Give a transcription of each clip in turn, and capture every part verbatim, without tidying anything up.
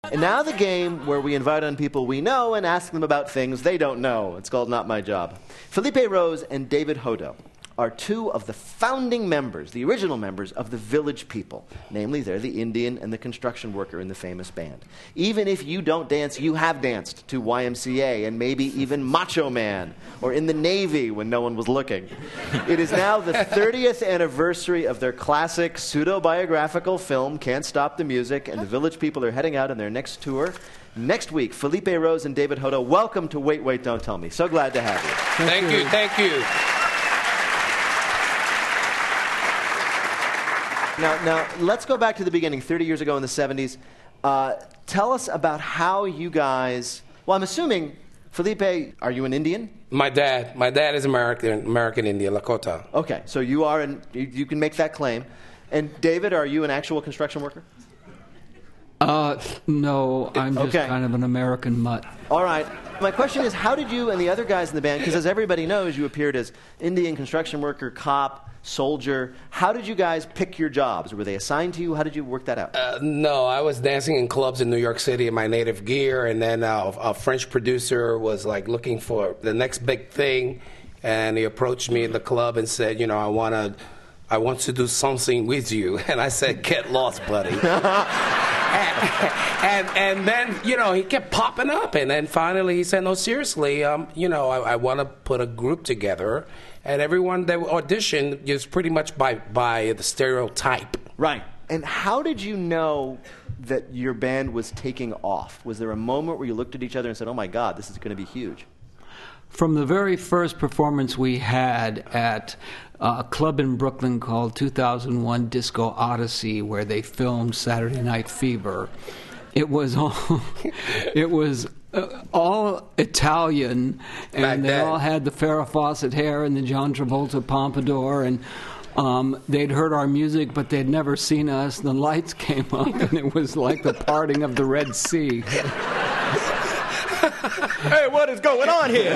And now the game where we invite on people we know and ask them about things they don't know. It's called Not My Job. Felipe Rose and David Hodo are two of the founding members, the original members of the Village People. Namely, they're the Indian and the construction worker in the famous band. Even if you don't dance, you have danced to Y M C A and maybe even Macho Man, or in the Navy when no one was looking. It is now the thirtieth anniversary of their classic pseudo-biographical film, Can't Stop the Music, and the Village People are heading out on their next tour. Next week, Felipe Rose and David Hodo, welcome to Wait, Wait, Don't Tell Me. So glad to have you. Thank, thank you, thank you. Now, now, let's go back to the beginning, thirty years ago in the seventies. Uh, tell us about how you guys, well, I'm assuming, Felipe, are you an Indian? My dad. My dad is American, American Indian, Lakota. Okay, so you are, an, you, you can make that claim. And David, are you an actual construction worker? Uh, no, I'm just okay. kind of an American mutt. All right. My question is, how did you and the other guys in the band, because as everybody knows, you appeared as Indian construction worker, cop, soldier. How did you guys pick your jobs? Were they assigned to you? How did you work that out? Uh, no, I was dancing in clubs in New York City in my native gear, and then uh, a French producer was like looking for the next big thing, and he approached me in the club and said, you know, I want to I want to do something with you. And I said, get lost, buddy. and, and and then, you know, he kept popping up, and then finally he said, no, seriously, um, you know, I, I want to put a group together. And everyone that auditioned is pretty much by, by the stereotype. Right. And how did you know that your band was taking off? Was there a moment where you looked at each other and said, oh, my God, this is going to be huge? From the very first performance we had at uh, a club in Brooklyn called two thousand one Disco Odyssey, where they filmed Saturday Night Fever, it was all, it was uh, all Italian, and Back they then. all had the Farrah Fawcett hair and the John Travolta pompadour, and um, they'd heard our music, but they'd never seen us. And the lights came up, and it was like the parting of the Red Sea. Hey, what is going on here?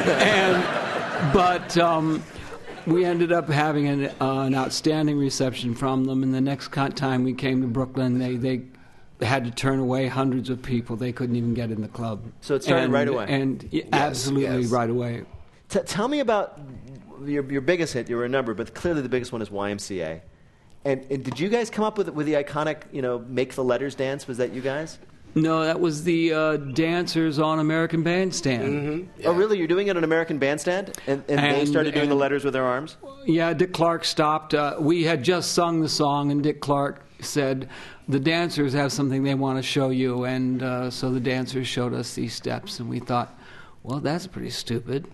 and but um, we ended up having an, uh, an outstanding reception from them. And the next co- time we came to Brooklyn, they they had to turn away hundreds of people. They couldn't even get in the club. So it started and, right away. And yeah, absolutely yes. right away. T- tell me about your your biggest hit. You were a number, but clearly the biggest one is Y M C A. And, and did you guys come up with with the iconic, you know, Make the Letters dance? Was that you guys? No, that was the uh, dancers on American Bandstand. Mm-hmm. Yeah. Oh, really? You're doing it on American Bandstand? And, and, And- they started doing and- the letters with their arms? Yeah, Dick Clark stopped. Uh, we had just sung the song, and Dick Clark said, the dancers have something they want to show you. And uh, so the dancers showed us these steps, and we thought, well, that's pretty stupid.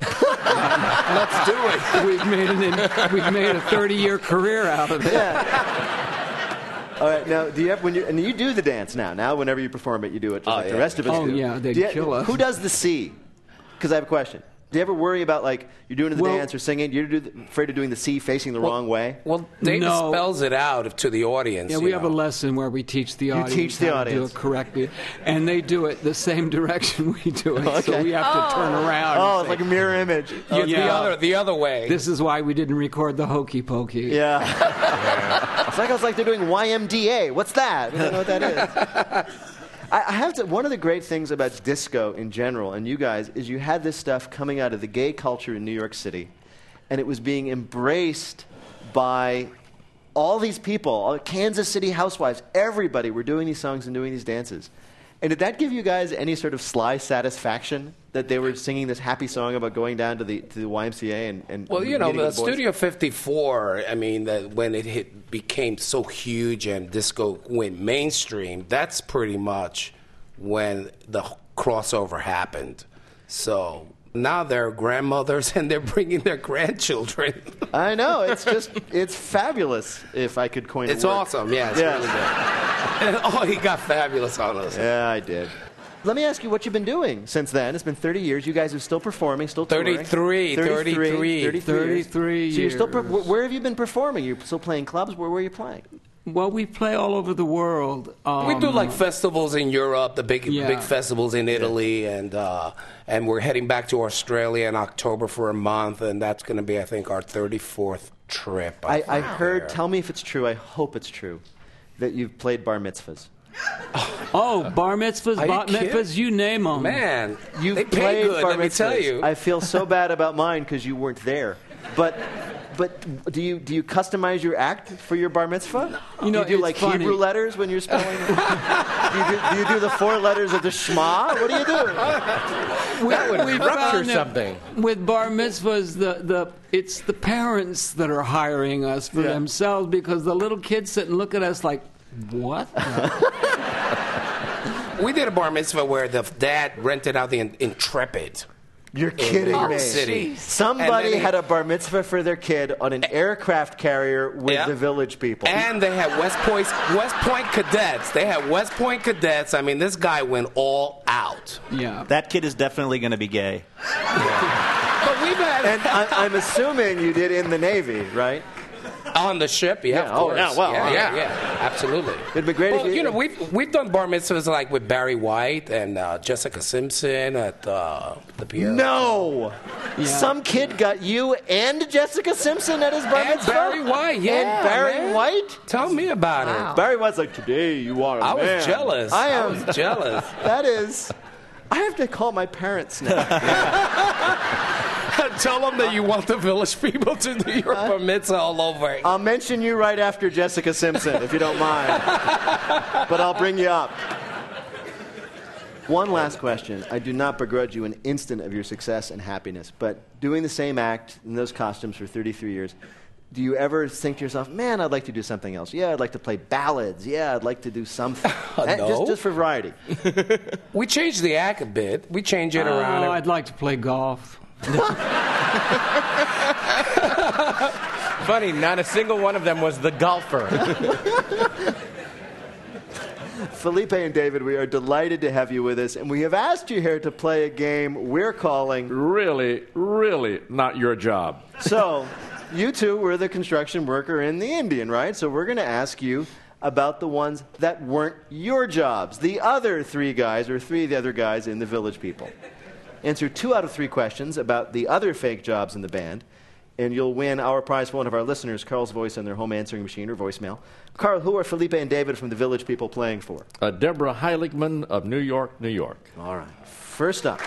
Let's do it. We've made, an, we've made a thirty-year career out of it. Yeah. All right, now, do you have, when you, and you do the dance now. Now, whenever you perform it, you do it just Oh, like yeah. the rest of us Oh, do. yeah, they'd Do you- kill us. Who does the C? Because I have a question. Do you ever worry about, like, you're doing the Well- dance or singing, you're do the, afraid of doing the C facing the wrong way? Well, David No. spells it out to the audience. Yeah, you we have a know. lesson where we teach the audience teach the how audience. to do it correctly. And they do it the same direction we do it, Okay. so we have to turn around. Oh, and it's say, like a mirror image. You- Okay. the yeah. other, the other way. this is why we didn't record the hokey pokey. Yeah. yeah. It's like I was like they're doing Y M D A. What's that? I don't know what that is. I, I have to. One of the great things about disco in general, and you guys, is you had this stuff coming out of the gay culture in New York City, and it was being embraced by all these people, all Kansas City housewives. Everybody were doing these songs and doing these dances. And did that give you guys any sort of sly satisfaction that they were singing this happy song about going down to the to the Y M C A and, and Well, you know, meeting the with the boys? Studio fifty-four, I mean, the, when it hit, became so huge and disco went mainstream, that's pretty much when the crossover happened. So now they're grandmothers and they're bringing their grandchildren. I know. It's just, it's fabulous, if I could coin a It's word. awesome, yeah, it's Yeah. really good. And, oh, he got fabulous on us. Yeah, I did. Let me ask you what you've been doing since then. It's been thirty years. You guys are still performing, still touring. thirty-three, thirty-three. thirty-three, thirty-three years. So you're still per- years. wh- where have you been performing? You're still playing clubs? Where were you playing? Well, we play all over the world. Um, We do like festivals in Europe, the big Yeah. big festivals in Italy, and uh, and we're heading back to Australia in October for a month, and that's going to be, I think, our thirty-fourth trip. I, I, I think, heard, there. tell me if it's true, I hope it's true, that you've played bar mitzvahs. Oh, bar mitzvahs, Are you bat kidding? mitzvahs, you name them. Man, You've they pay played good, bar let me tell mitzvahs. you. I feel so bad about mine because you weren't there. But but do you do you customize your act for your bar mitzvah? You know, do you do it's like funny. Hebrew letters when you're spelling? do, you do, do you do the four letters of the Shema? What do you do? We, That would we rupture found that something. With bar mitzvahs, the, the it's the parents that are hiring us for Yeah. themselves because the little kids sit and look at us like, what? We did a bar mitzvah where the dad rented out the In- Intrepid. You're in kidding New York me. City. Somebody And then he- had a bar mitzvah for their kid on an aircraft carrier with Yeah. the village people. And they had West Point, West Point cadets. They had West Point cadets. I mean, this guy went all out. Yeah. That kid is definitely going to be gay. But we've had And I, I'm assuming you did in the Navy, right? on the ship, yeah, Yeah, of oh, course. yeah, well, yeah, uh, yeah, yeah, absolutely. It'd be great if Well, you- you know, we've we've done bar mitzvahs like with Barry White and uh, Jessica Simpson at uh, the Pierre. No. Yeah. Some kid got you and Jessica Simpson at his bar And mitzvah? Barry White, yeah, And Barry man. White? Tell me about it. Barry White's like, today you are a I was man. jealous. I am. was jealous. That is. I have to call my parents now. Tell them that you want the village people to do your bar mitzvah all over. I'll mention you right after Jessica Simpson, if you don't mind. But I'll bring you up. One last question. I do not begrudge you an instant of your success and happiness, but doing the same act in those costumes for thirty-three years, do you ever think to yourself, man, I'd like to do something else? Yeah, I'd like to play ballads. Yeah, I'd like to do something. Eh, No. just, just for variety. We changed the act a bit. We changed it around. Oh, I'd like to play golf. Funny, not a single one of them was the golfer. Felipe and David, we are delighted to have you with us, and we have asked you here to play a game we're calling. Really, really not your job. So, you two were the construction worker and the Indian, right? So we're going to ask you about the ones that weren't your jobs. The other three guys, or three of the other guys in the Village People. Answer two out of three questions about the other fake jobs in the band, and you'll win our prize for one of our listeners, Carl's voice on their home answering machine or voicemail. Carl, who are Felipe and David from the Village People playing for? Uh, Deborah Heiligman of New York, New York. All right. First up.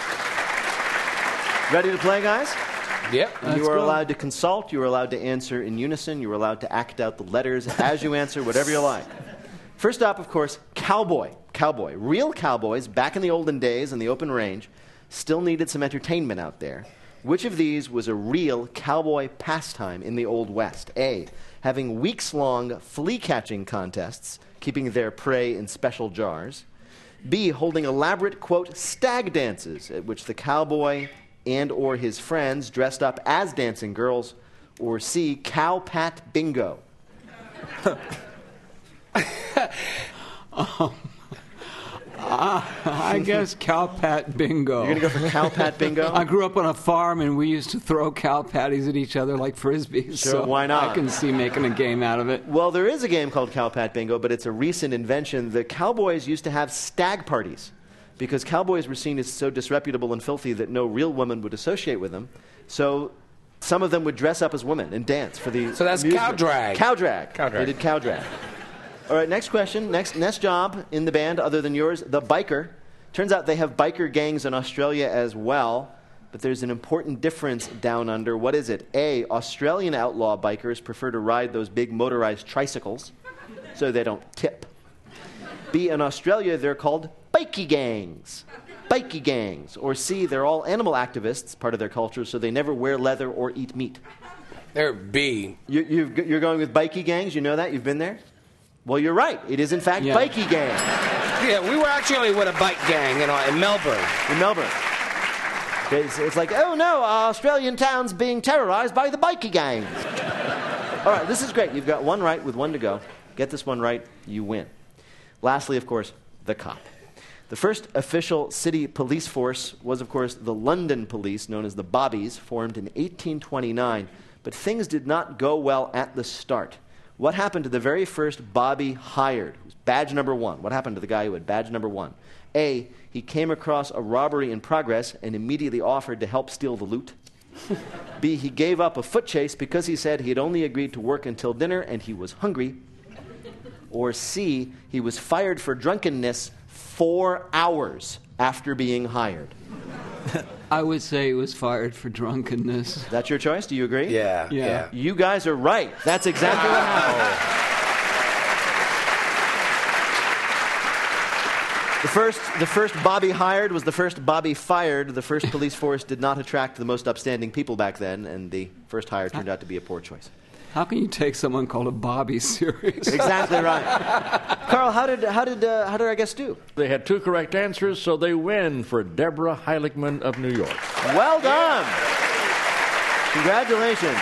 Ready to play, guys? Yep. You are go. allowed to consult. You are allowed to answer in unison. You are allowed to act out the letters as you answer, whatever you like. First up, of course, cowboy. Cowboy. Real cowboys, back in the olden days on the open range, still needed some entertainment out there. Which of these was a real cowboy pastime in the Old West? A, having weeks-long flea-catching contests, keeping their prey in special jars. B, holding elaborate, quote, stag dances, at which the cowboy and or his friends dressed up as dancing girls. Or C, cow pat bingo. I guess cow pat bingo. You're going to go for cow pat bingo? I grew up on a farm, and we used to throw cow patties at each other like frisbees. Sure, so why not? I can see making a game out of it. Well, there is a game called Cow Pat Bingo, but it's a recent invention. The cowboys used to have stag parties because cowboys were seen as so disreputable and filthy that no real woman would associate with them. So some of them would dress up as women and dance for the So that's amusement. cow drag. Cow drag. Cow drag. They did cow drag. All right, next question. Next, next job in the band, other than yours, the biker. Turns out they have biker gangs in Australia as well, but there's an important difference down under. What is it? A, Australian outlaw bikers prefer to ride those big motorized tricycles so they don't tip. B, in Australia, they're called bikey gangs. Bikey gangs. Or C, they're all animal activists, part of their culture, so they never wear leather or eat meat. There, B. You, you've, you're going with bikey gangs? You know that? You've been there? Well, you're right. It is, in fact, Yeah. bikey gang Yeah, we were actually with a bike gang, you know, in Melbourne. in Melbourne. It's, it's like, oh no, our Australian town's being terrorized by the bikey gangs. All right, this is great. You've got one right with one to go. Get this one right, you win. Lastly, of course, the cop. The first official city police force was, of course, the London Police, known as the Bobbies, formed in eighteen twenty-nine. But things did not go well at the start. What happened to the very first Bobby hired? It was badge number one. What happened to the guy who had badge number one? A, he came across a robbery in progress and immediately offered to help steal the loot. B, he gave up a foot chase because he said he had only agreed to work until dinner and he was hungry. Or C, he was fired for drunkenness four hours after being hired? I would say he was fired for drunkenness. That's your choice? Do you agree? Yeah, Yeah. yeah. You guys are right. That's exactly what happened. The first, the first Bobby hired was the first Bobby fired. The first police force did not attract the most upstanding people back then, and the first hire turned out to be a poor choice. How can you take someone called a Bobby serious? Exactly right. Carl, how did how did uh, how did our guests do? They had two correct answers, so they win for Deborah Heiligman of New York. Well done. Congratulations.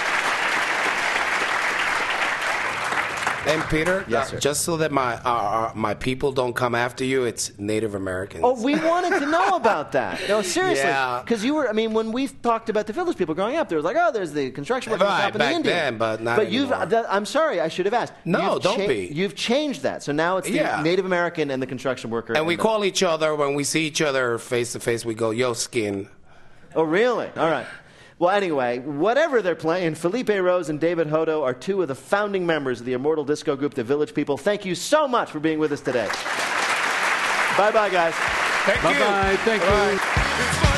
And Peter, Yes, uh, sir. just so that my uh, uh, my people don't come after you, it's Native Americans. Oh, we wanted to know about that. No, seriously. Yeah. Because you were, I mean, when we talked about the village people growing up, there was like, oh, there's the construction workers Right, shop and the back Indian. then, but not But you've, anymore. that, I'm sorry, I should have asked. No, You've don't cha- be. You've changed that. So now it's the Yeah. Native American and the construction worker. And we the- call each other, when we see each other face to face, we go, yo, skin. Oh, really? All right. Well, anyway, whatever they're playing, Felipe Rose and David Hodo are two of the founding members of the immortal disco group, The Village People. Thank you so much for being with us today. Bye-bye, guys. Thank you. Bye-bye. Thank you. Bye.